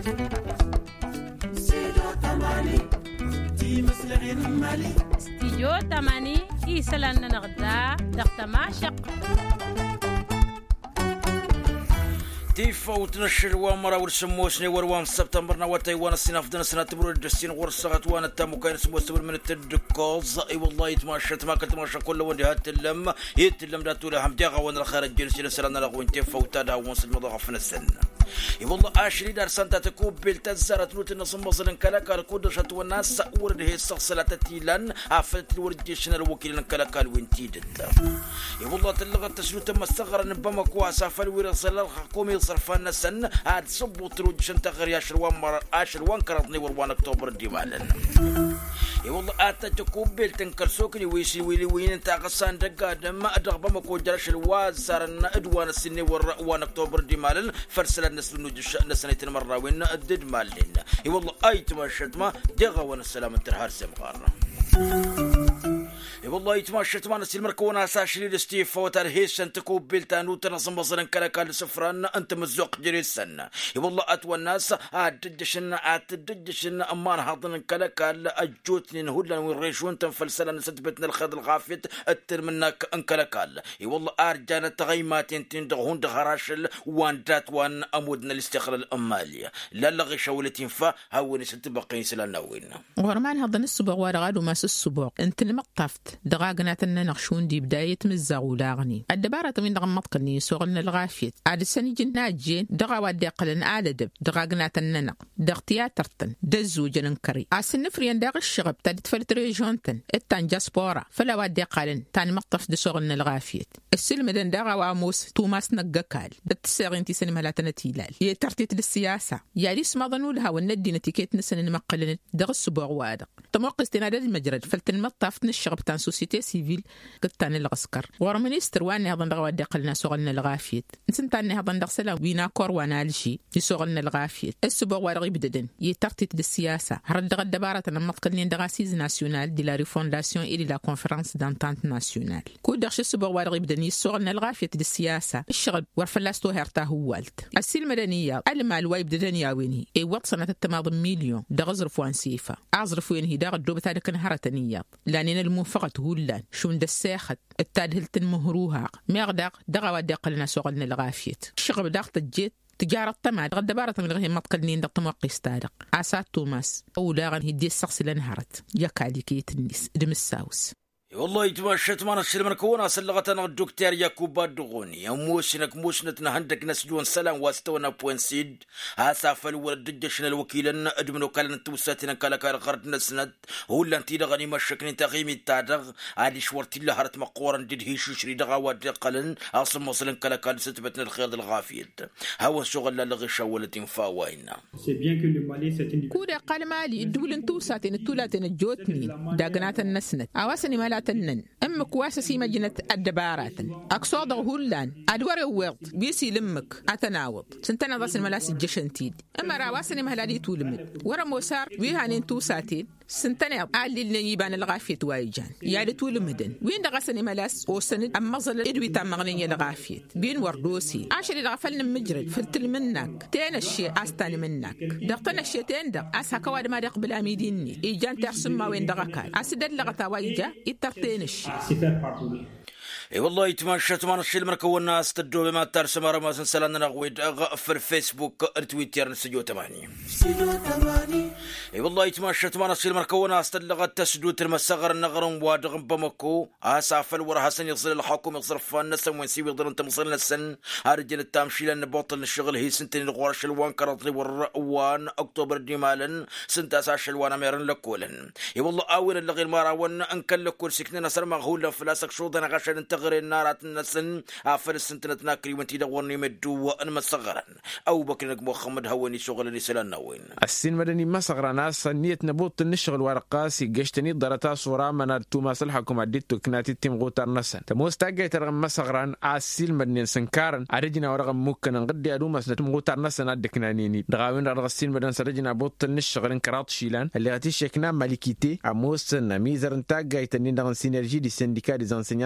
استيجو تماني إيسلان نغدا دختماشق تيفوت نشر وامرا ورسموسني وروان سبتمبر نواتي وانا السنافدنا سنة تبرو الدستين ورسغت وانا التامو كاين سموس تبر من التدكوز اي والله يتماشت ما كنت ماشا كل وندي هاتلم يتلم داتو لهم ديغا وانا الخير الجنسي لسلانا لغوين تيفوت هذا وانس المضغة في السن اي والله اشري دار سانتا تكوب بلتزارت نوت النصم مصرن كلاكا الكودشات والناس ورد هي السغسلة تيلان عفلت الورد جيشنا الوكيل كلاكا الوينتيد اي والله تلغت تسلوت مستغرا نبما كواسا فالورسل الحكومي صرفنا السن عاد صبوا تروج شنت غير عشر كرضني وروان اكتوبر ديمالن اي والله اتتكوب بلتنكرسوكني ويسي ويلي وين انت قصان دقا دم ادغبا مكو جرش الواز صارنا ادوان السني وروان اكتوبر ديمالن فرسل الناس نوج نسنه المره وين ادد مالين اي والله ايت ما شتما دغا وانا السلام الترهار سمغار والله يتماشت معنا سيل مركونا ساشري لستيف فوتر هيسن تكوب بلتانو تنظم بصرن كلاكال سفران انت مزوق جريسن والله اتوى الناس اتدجشن امان هاضن كلاكال اجوتني هولا وريشون تنفلسلن ستبتنا الخد الغافيت اتر منك ان كلاكال والله ارجانا تغيمات تندغون دغراشل وان دات وان امودنا الاستقلال الاماليه لا لغي شولتين فا هاوني ستبقين سلانوين ورمان هاضن السبوع ورغاد وما السبوع انت المقطفت دغاغناتنا نخشون دي بداية مزاغو لاغني الدبارة من دغمط قلني سوغلنا الغافيت عاد السنة جناجين دغا وادي قلن آلدب دغاغناتنا نق دغتياترتن دزو جننكري عسن نفريان داغ الشغب تادت فلت ريجونتن التان جاسبورا فلا وادي قلن تاني مقطف دي سوغلنا الغافيت السلم دن دغا واموس توماس نقاكال دتساغين تي سنما لاتنا تيلال يترتيت للسياسة يالي سماضنو لها والندي نتيكيت نسن نمقلن دغ السبوع وادق تموق استنادات المجرد فلتن مقطف نشغب تان سوسيتي سيفيل قطان الغسكر ورمينيستر واني هضن دغ وادي قلنا سوغلنا الغافيت نسنتاني هضن دغ سلا وينا كور وانا لشي يسوغلنا الغافيت السبوع وارغي بددن يترتيت للسياسة هرد دغ الدبارة نمقلن دغ سيز ناسيونال دي لا ريفونداسيون إلي لا كونفرنس دانتانت ناسيونال كود دغش السبوع وارغي بدن يسوغلنا الغافيت للسياسة الشغل ورفلاستو هرتا هوالت السيل مدنية المال وايب بدن ياويني اي وقت سنة التماضي مليون دغ زرفوان سيفا اعزرفوين هي دغ الدوبة هذا كان هرتنية لانين المنفقة هولان شون دساخت التادهلت المهروها ميغدق دغا ودي قلنا سوغلنا الغافيت الشغب داغ تجيت تجارة تماد غدا بارة من غير مطقلنين دق تموقي استادق عسات توماس أولاغن هدي السقس لنهرت يكالي كيت النس دمساوس والله يتماشت معنا السلم كونا سلغتنا الدكتور يعقوب الدغوني موسنك موسنتنا هندك نسجون سلام واستونا بوينسيد هاسافل ولدجشنا الوكيل ادمنو كلن توساتنا كلاكار قرد نسند هو لانتي دغني مشكن تغيمي تادغ علي شورتي لهرت مقورن دد هي شري دغا ود قلن اصم وصلن كلاكار ستبتنا الخير الغافيت هو شغل لغي شولتين فاوينا كودا قال مالي دولن توساتين التولاتين الجوتني داغنات النسند اواسني مالات تنن أما كواسسي مجنة الدبارات أقصاد هولان أدوار وقت بيسي لمك أتناوض سنتنا ضاس الملاس الجشنتيد أما راواسني مهلادي تولمد ورا موسار ويهانين توساتين سنتنا قال لي يبان الغافيت وايجان يالي تولمدن وين دغسني ملاس وسند أما ظل إدوي تامغنية الغافيت بين وردوسي عشر الغفلنا مجرد فلتل منك تين الشيء أستاني منك دغتنا الشيء تين دغ أسها كواد ما دقبل أميديني إيجان تحسن ما وين دغكال أسدد لغتا وايجا اي والله يتماشت معنا الشيء المركونا استدو بما ترسم ما سنسلنا نغويد في الفيسبوك تويتر نسجو تماني اي والله يتماشت معنا الشيء المركونا استلغت تسدو ترمسغر النغرم وادغم بمكو اسافل ورا حسن يصل الحكم يصرف الناس وين سي يقدر انت مصير السن هرجل التامشيل ان بطل الشغل هي سنتين الغورش الوان كرطري والروان اكتوبر ديمالن سنت اساش الوان اميرن لكولن اي والله اول اللي غير مراون انكل كل سكننا سر مغول فلاسك شوطنا غشن انت غير النارات النسن عفر السنتنا كري وانتي دورني مدو وان مسغرا او بكرك محمد هوني شغل اللي سلنا وين السين مدني مسغرا ناس نيت نبوط النشغل ورقاسي قشتني درتا صورا من توماس الحكم عديتو كناتي تيم غوتار نسن تموستاجي ترغم مسغرا السين مدني سنكارن ارجنا ورغم ممكن نغدي ادو مسنت غوتار نسن ادكنانيني دغاوين رغ السين مدن سرجنا بوط النشغل انكرات شيلان اللي غتي شكنا مالكيتي اموس نميزر انتاجي تنين دغن سينرجي دي سنديكا دي زانسينيانتي دي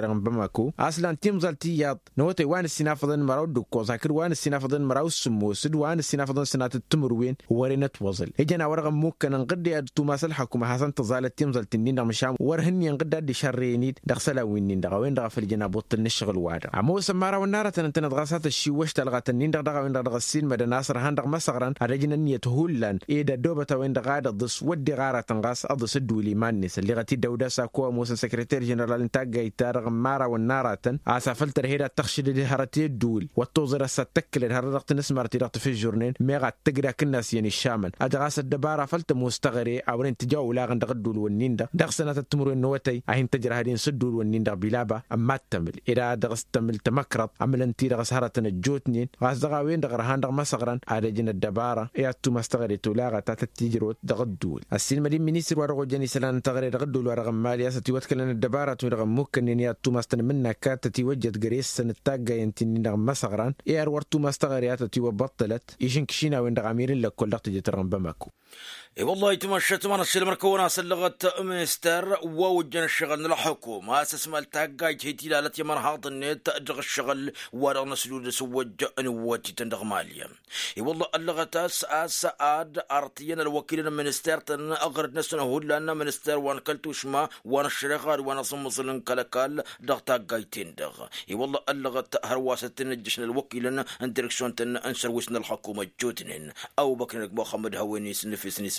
رغم بماكو أصلا تيم زالتيات نوتي وان السنافضن مراو دكو ذاكر وان السنافضن مراو السموسد وان السنافضن سنات التمروين ورينة وصل إجنا ورغم ممكن نقد أدتو ما سلحكم حسن تزال تيم زالتنين مشام ورهني نقد أدي شرينيد دخسلا وينين دغوين دغ في الجنا بطل نشغل وادر عمو سمارا والنارة تنتن دغسات الشيوش تلغتنين دغوين دغسين مدى ناصر هندغ مسغران أرجنا نية هولان إيدا دوبة وين دغاد الضس ودي غارة تنغاس أضس الدولي مانس اللي غتي دودة ساكوا موسى سكرتير جنرال انتاج يتارغ مارا والنارة عسافلتر هيدا تخشد الهرتي الدول والتوزر الستكل الهرقت نسمرتي رقت في الجورنين ميغا تقرا كناس يعني الشامن أدغاس الدبارة فلت مستغري أو انتجاو لاغن دغدول والنيندا دغ سنة التمر النوتي أهين تجرى هادين سدول والنيندا بلابا أما تمل إذا دغس تمل تمكرط عمل انتي دغس هرتن الجوتنين غاس دغاوين دغرهان دغ مسغران أرجن الدبارة إياتو مستغري تولاغا تاتتجروت دغدول السلمة دي منيسر ورغو جاني سلان تغري دغدول ورغم ماليا ستيوتكلن الدبارة ورغم ممكن إن ياتو مستن منا كاتتي وجد قريس سنتاقا ينتنين دغم مسغران إيار ورتو مستغريات تيوبطلت إيشن كشينا وين دغاميرين لك كل دغت جترغم بماكو اي والله تمشيت من السلم ركونا سلغت مينستر ووجن الشغل للحكومه اساس مالتاقا جيتي لالت يمن حاط النت ادغ الشغل ورا نسلود سوج انوتي تندغ ماليا اي والله اللغت اس اد ارتينا الوكيل المينستر تن اغرد نسنا هو لان مينستر وان كلتوش ما وان الشرغار وان صمصلن كلكال دغتاقا تندغ اي والله اللغت هرواسه تنجشنا الوكيل ان ديركسيون تن انسر وسنا الحكومه جوتنين او بكرك محمد هويني سنفسني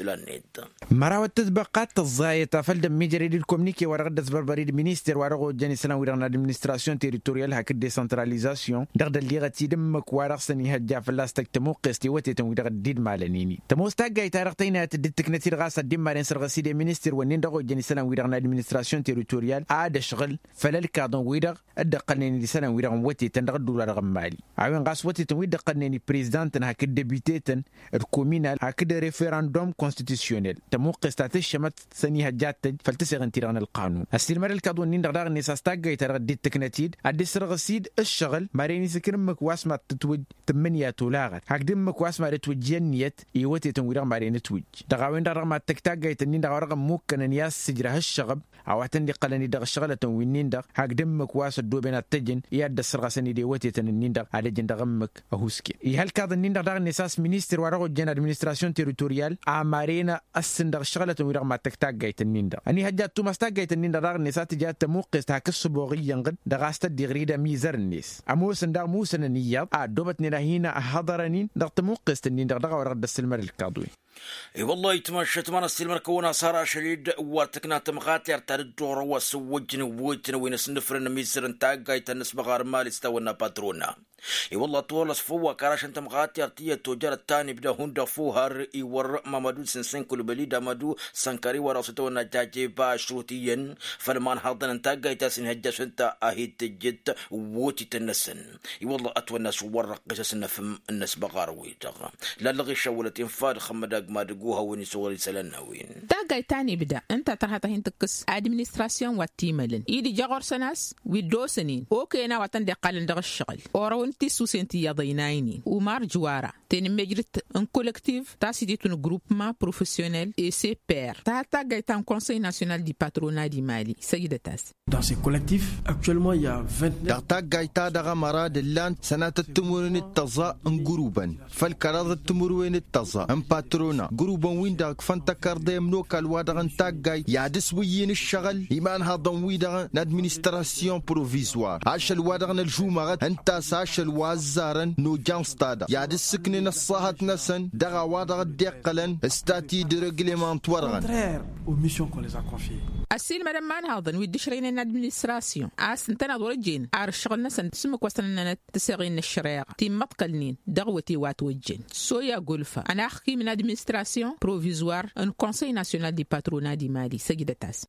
مراوت تطبيقات الزايطة فلدم ميجري الكومنيكي ورغدس بربريد مينيستر ورغو جاني سنة ورغنا ادمنستراسيون تيريتوريال هاك ديسنتراليزاسيون دغد اللي غتي دمك ورغسني هجا فلاستك تمو قستي وتي تمو دغد ديد مالنيني تموستاغا يتارقتينا تدتك نتير غاسا ديم مالين سرغسي دي مينيستر ونين دغو جاني سنة ورغنا ادمنستراسيون تيريتوريال عاد شغل فلالك عدن ويدغ ادقلني سنة ورغن وتي تندغد دولار رغم مالي عوين غاس وتي تمو دقلني بريزيدانتن هاك ديبيتيتن الكومينال هاك ريفيراندوم كونستيتيونيل تموقع استاتيش شمت سنيها جاتج فلتسغن تيران القانون السلمر الكادون نين دغدغ نيساس تاغا يترغد التكناتيد اديس رغسيد الشغل ماريني سكرمك واسما تتوج 8 تولاغت هكدمك واسما تتوجنيت يوتي تنوير ماريني توج دغاوين دغ ما تكتاغا يتنين دغ رغم موكن نياس سجره الشغب او تندي قلني دغ الشغله تنوينين دغ هكدمك واس دوبين التجن يد السرغسني دي وتي تنين دغ على دغمك اهوسكي يهل كاد نين دغ نيساس مينيستر ورغو جن ادمنستراسيون تيريتوريال مارينا السندر شغلة ويرغ ما تكتاق النيندا أني هجات تو مستاق النيندا راغ نسات جات موقس تاكس بوغي ينقد دغاست دغريدا ميزر الناس أموسن دغ موسن النياب دوبت نراهينا حضرنين دغ موقس النيندا دغ ورغ السلمر الكادوي اي والله يتمشت من السلمر كونا صار شديد واتكنا تمغات يرتد الدور وسوجن ووجن وين سنفرن ميزر تاقا يتنس بغار مال استونا باترونا اي والله طول فوا كراش انت مغات يرتيه توجر الثاني بدا هوندا فوهر يور مامدو سنسن كل بليد مدو سنكري وراسته نجاجي باشروتيا فلمان حضن انت جايتاسن هجس انت اهيد تجد ووتي تنسن اي والله اتوى الناس ورق قصص النفم الناس بغاروي تغا لا لغي شولت انفاد خمداق ما دقوها وين سوري سلنا وين تاقاي تاني بدا انت ترهتهين تكس ادمنستراسيون واتيملن ايدي جاغور سناس ويدوسنين اوكي انا واتن دي قالن دغ الشغل اورونتي سوسنتي يضينايني ومار جوارا تين مجرت ان كولكتيف تاسيدي un groupement professionnel et ses pairs. Tata Gaëtan Conseil national du patronat du Mali. Sayidatas. Dans ces collectifs, actuellement il y a 29. Tata Gaëtan Dagamara de l'an sanat التمرين التزا ان جروبا فالكراد التمرين التزا ان باترونا جروبا وين داك فانتكر ديم لوكال وادغن تاغاي يادس وين الشغل ايمان هضم ويدغن ادمنستراسيون بروفيزوار عشل وادغن الجمعه انت ساشل وازارن نو جانستادا يادس سكن الصهات نسن دغا وادغ ديقلن استاتي دي ريغليمنت ورغن aux missions qu'on les a confiées. السيل مدام مان هاضن ويدشرين الادمنستراسيون اسنتنا دورجين ار شغلنا سن سمك وصلنا تسغين الشريعه تيم مطقلنين دغوتي واتوجين سويا غولفا انا اخكي من ادمنستراسيون بروفيزوار ان كونساي ناسيونال دي باترونا دي مالي سيدتاس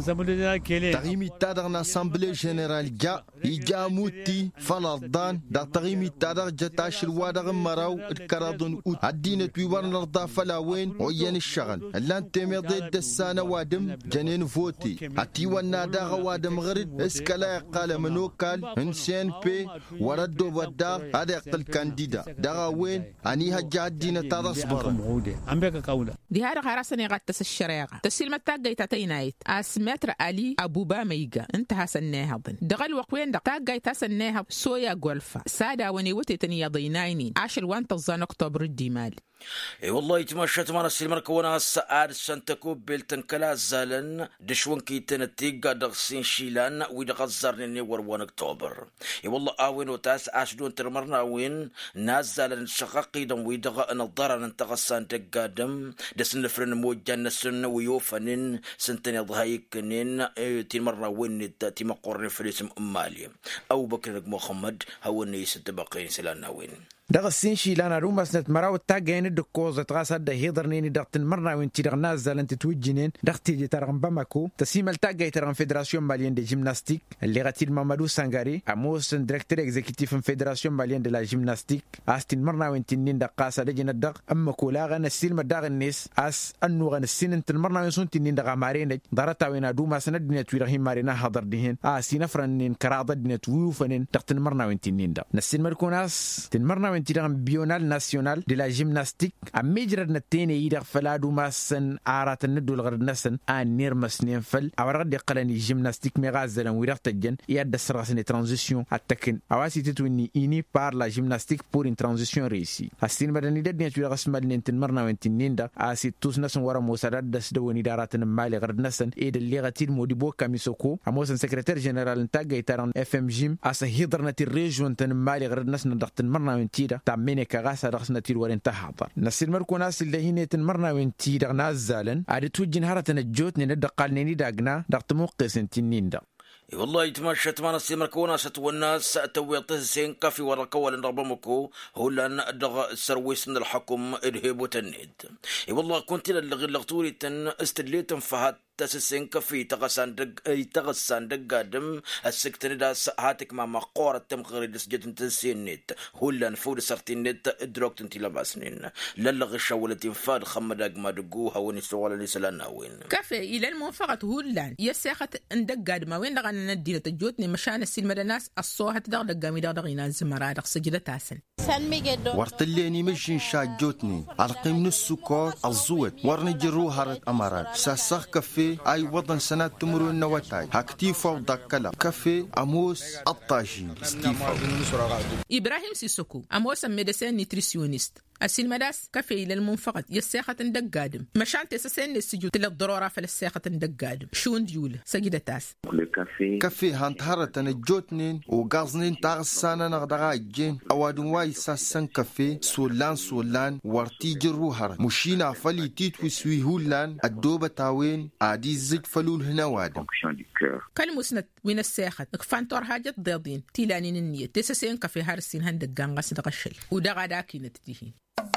تغيمي تادغنا اسامبلي جنرال جا يجاموتي فلردان دا تغيمي تادغ جتاش الوادغ مراو الكرادون اوت الدين تويبر نرضى فلاوين وين الشغل اللان تيمي ضد السانه وادم جنين فو بوتي أتيوانا داغا وادم غرد اسكالا قال منوكال انسان بي وردو بدار هذا يقل كانديدا داغا وين أنيها جادين ترصبر دي هذا خراسني غات الشريعة تسيل متاقي تاتينايت أسمتر علي أبو باميجا انتهى سناها دغل وقوين دقاقي تسناها سويا غولفا سادا وني وتتني يضيناينين 10 أكتوبر الديمال. اي والله تمشت مانا السلمر كونا السعاد سنتكو بيلتن كلا زالن دشون كيتن تيغا دغسين شيلان ويدغزرني وروان اكتوبر. اي والله اوين وتاس اشدون ترمرنا وين ناس زالن شقاقي دم ويدغا نضارن انتغسان تقادم دسن فرن موجان نسن ويوفنن سنتني ضهايكنين تيمرنا وين تيما قرن فليسم امالي او بكر محمد هو النيس تبقين سلان وين دغسين شيلان روماس نت مراو تاغين دكوز تغاسد ده هيدرنيني دغتن مرنا وين تي دغناز زالنت توجينين دغتي دي ترغم باماكو تسيمل تاغي ترغم فيدراسيون ماليين دي جيمناستيك اللي غاتيل مامادو سانغاري اموس ديريكتور اكزيكتيف فيدراسيون ماليين دي لا جيمناستيك استين مرنا وين تنين دقاسه دجنا دغ اما كولا غن سيلما دغ الناس اس انو غن سين مرنا وين سون تنين دغ مارين دارتا وين دوما سند نت ويرهي مارينا حضر دهين سينفرنين كراض نت ويوفنين دغتن مرنا وين تنين دغ نسين مركوناس تن مرنا بيونال ناسيونال دي لا جيمناستيك اميجر نتيني يدغ فلادو ماسن ارات الندو الغرد نسن انير مسنين فل اورغد قلني جيمناستيك ميغازلن ويرخ تجن يد سراسني ترانزيشن اتكن اواسي تتوني اني بار لا جيمناستيك بور ان ترانزيشن ريسي اسين بدني دد نيت ويرخ اسمال ننتن مرنا وينتنين دا اسي توس نسن ورا موسادات دس دوني داراتن مالي غرد نسن ايد اللي غتيل موديبو كاميسوكو اموسن سكرتير جنرال نتاغي تران اف ام جيم اس هيدرنتي ريجون تن مالي غرد نسن دختن مرنا وينتيدا ميني كغاسا رخصنا تير ورين تحضر نسير مركو ناس اللي هي تنمرنا وين تي دغنا زالن عاد توجين هرتن الجوت ندقالني دغنا دغت موقس انتنين دا والله يتمشت مانا السلمر كونا والناس توي طهسين كافي ورا كوال نربمكو هو لان دغ السرويس من الحكم ارهب وتنهد والله كنت لغطوري تن استدليت فهات تسسين كفي تغسان دقادم السكتن دا هاتك ما مقورة تمغري دسجد تسينيت هولان فود سرتينيت ادروكت انتي لباسنين للغ الشاولة تنفاد خمداق ما دقوها ونسوال لسلان وين كفي الى الموفقة هولان يساقت اندقاد ما وين لغانا ندينة تجوتني مشان السلمة دناس الصوحة دقامي دغينا زمرادق سجدة تاسن ورتليني مشين شاجوتني القيم نسكور الزوت ورنجرو هارت امارات ساسخ كفي اي وطن سنة تمرو النواتاي هكتيفا ودكلا كفي اموس الطاجي ستيفا ابراهيم سيسوكو اموس ميديسين نيتريسيونيست السلمداس كفي للمنفقد يساقة دقادم مشان تسسين السجود للضرورة فلساقة دقادم شون ديول سجدة تاس كفي هانتهرة الجوتنين وغازنين تاغسانا نغدغا الجين اوادن واي ساسن كفي سولان ورتيجر روحر مشينا فلي تيتوي سوي هولان الدوبة تاوين عادي زج فلول هنا وادم كالمسند وين الساقة اكفانتور حاجة ضيضين تيلانين النية تسسين كفي هارسين هندقان غاسد غشل ودغا داكي نتديهين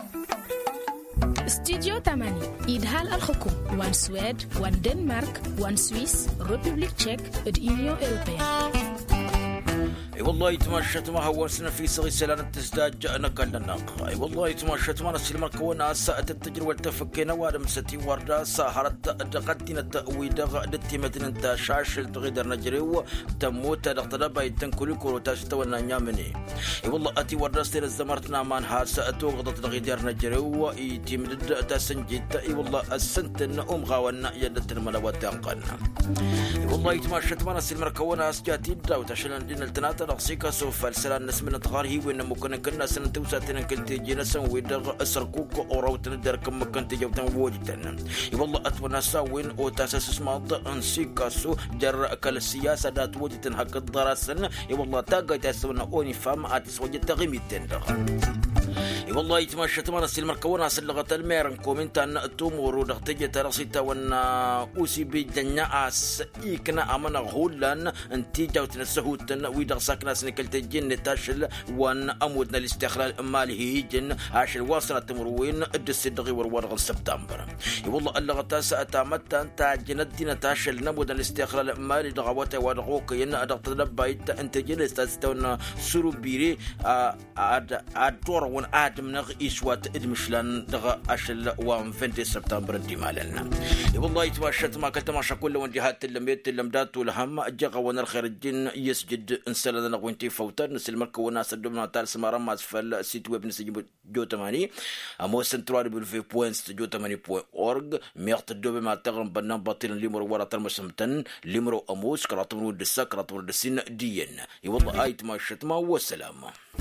استوديو 8 إدهال الحكم وان سويد وان دنمارك وان سويس ريبوبليك تشيك اليونيون أوروبية اي والله يتمشت ما هو سنة في صغي سلانة تزداد جاءنا قلنا اي والله يتمشت ما نسلمر كونا ساعة التجر والتفكينا وادم ستي وردا سهرت دقدنا تأويد دتي متن انت شاشل تغيدر نجريو تموت دقتنا بايتن كل كورو تاشتونا نيامني اي والله اتي وردا ستير الزمرتنا مان هاسا توغضت تغيدر نجريو اي تيمدد تسنجد اي والله السنتن غاونا يدت الملوات انقلنا اي والله يتمشت ما نسلمر كونا اسجاتي داو تشلن دين التنات رقصيكا سوف السلام نسمنا تغار هي وين ممكن كنا سنة توساتنا كنت جينا سوي در أسركوك أو تندر كم كنت جوتنا وجدنا والله أتونا سوين أو تأسس اسمه أنسيكا سو جر كل السياسة دات وجدنا حق الدراسة والله تاجي تسونا أوني فام أتس وجد تغمي تندر والله يتمشى تمانا السلمر كونا سلغة الميرن كومنتان تومورو دغتجة ترسيتا وانا أوسي بجنيا أس إيكنا أمانا غولان انتي جوتنا سهوتنا ويدغسا ساكنة سنكلت الجن تاشل وان أمودنا الاستقلال المالي هيجن عشان واصلة تمروين الدس الدغي ورورغ سبتمبر والله الله غتاسة أتامت أنت جندنا تاشل نمودنا الاستقلال المالي دغواتي ورغوك ين أدغت لبايت أنت جلس تستونا سورو بيري أدور ون آدم نغ إسوات إدمشلان دغ أشل وان 20 سبتمبر ديمالنا والله يتواشت ما كنت ما شكل وجهات اللميت اللمدات والهم أجغ ونرخير الجن يسجد انسلنا نغوينتي فوتر نسل مركو وناس الدمنا تال سمارا ما اسفل السيت ويب نسجد جو 8 أمو سنترال بالفي بوينت جو 8.org ميغت الدوبي ما تغرم بنام باطل ليمرو ورا ترمسمتن ليمرو أموس كراتمرو الدسا كراتمرو الدسين ديين والله آيت ما شتما والسلام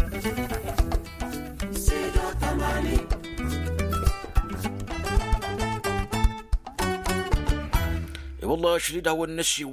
والله شريد هو النسي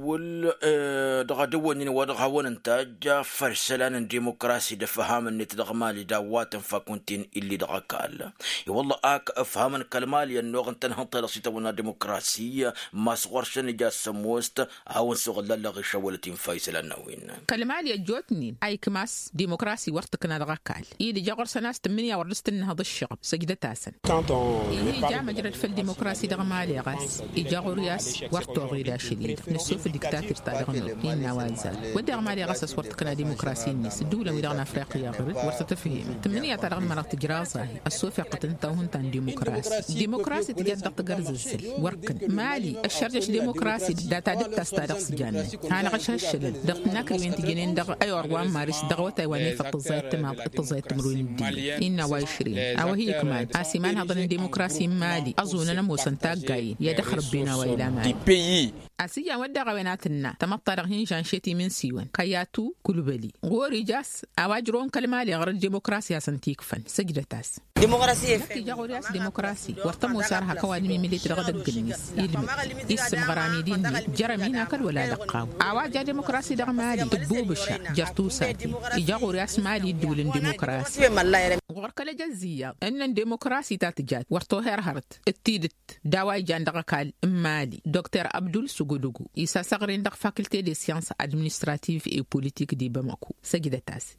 دغدوني ودغهون انتاج فرسلان ديمقراسي دفهام ان تدغمالي داوات فكنتين اللي دغكال والله اك افهام كلمالي انه انت لصيتونا ديمقراسيه ما صغرشن جا سموست او سغل لغ شولتين فيصل نوين كلمالي جوتني اي كماس ديمقراسي ورتكنا دغكال اللي جغر سناس 8 ورست ان هذا الشغب سجده تاسن اللي جا مجرد في الديمقراسي دغمالي غاس يجغر ياس ورتو غير شديد نسوف الدكتاتور تاعنا إننا وازال ودع مالي غسس ورتقنا ديمقراسي الناس الدولة ويدغنا أفريقيا غير ورتتفهم 8 ترغم مرات جرازة السوف قتنتهن تان ديمقراسي تجد تجرز السل وركن مالي الشرجش ديمقراسي داتا دكتا استادق سجانة أنا غش هالشلل دقنا كريمين تجينين دغ أيوة أروان مارس دغوة تايواني فقطزايت تمام قطزايت تمرون الدين إننا وايشرين أو هي كمان آسيمان هذا الديمقراسي مالي أظن أنا موسنتاق جاي يدخل بينا وإلى مالي أسيا ودع غويناتنا تمطر هين جانشتي من سيوان كياتو كلبلي غوري جاس أواجرون كلمالي غير الديمقراسيا سنتيك فن سجدتاس ديمقراسية لكي جاورياس ديمقراسي ورتمو سارها كوانمي مليت رغد الجنيس إلمي اسم غرامي ديني جرمينا كل ولا لقاو أواجا ديمقراسي دغمالي تبوبشا جرتو ساتي إجاورياس مالي دول الديمقراسي غوركلا جزية أن الديمقراسي تاتجات ورتو هرهرت التيدت داواي جاندغكال مالي دكتور عبدول سوغودوغو إسا سغرين دغ فاكولتي دي سيانس أدمنستراتيف إي بوليتيك دي باماكو سجدتاس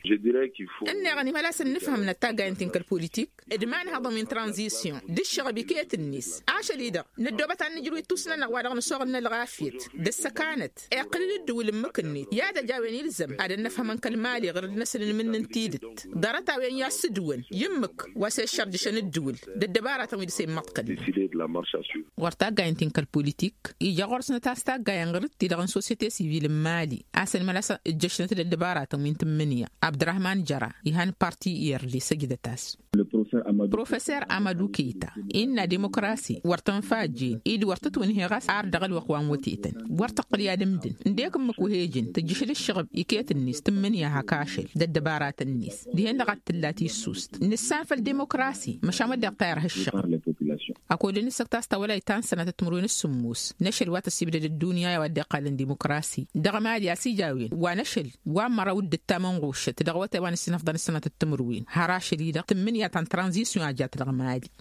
أنا غني ملاس نفهم نتاقا انتنك البوليتيك إدمان هذا من ترانزيسيون دي الشغبيكية الناس عاش ليدا ندوبة عن نجروي توسنا نغوادغ نصوغنا الغافيت دي السكانت اقلل الدول مكنيت يادا جاوين يلزم هذا نفهم انك المالي غير الناس اللي من نتيدت دارتا وين ياسدون يمك واسي الشرجشان الدول دي الدبارة تميد سي مطقل ورتاقا انتنك البوليتيك إيجا غرسنا تاستاقا ينغرد تيدغن سوسيتي سيفيل مالي عسل ملاس الجشنة الدبارة تمين 8 عبد الرحمن جرا يهان بارتي يرلي سجدتاس بروفيسور أمادو كيتا إن ديمقراسي ورتن فاجين إيد ورتت ونهيغاس عردغل وقوان وتيتن ورتقل يا دمدن نديكم مكوهيجن تجيشل الشغب إكيت الناس 8 هكاشل دبارات الناس دي هن غات اللاتي السوست نسان فالديمقراسي مش عمد يقطير هالشغب أقول إن سكتاس تولاي تان سنة تمرون السموس نشل واتسيب الدنيا ودي قال الديمقراسي دغمال يا سيجاوين ونشل ومرا ود التامنغوش تدغوت وان السنة فضل السنة التمروين هراش ليدا 8 تان ترانزيسيون أجات دغمالي